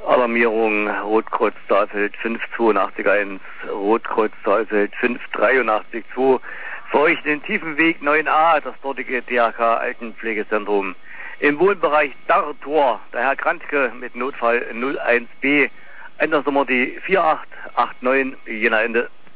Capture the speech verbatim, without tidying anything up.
Alarmierung Rotkreuz Saalfeld fünf zwei acht eins, Rotkreuz Saalfeld fünf drei acht zwei, für euch den Tiefenweg neun a, das dortige D R K Altenpflegezentrum. Im Wohnbereich Dartor, der Herr Krantke mit Notfall null eins b, Einsatznummer die vier acht acht neun, Jena Ende.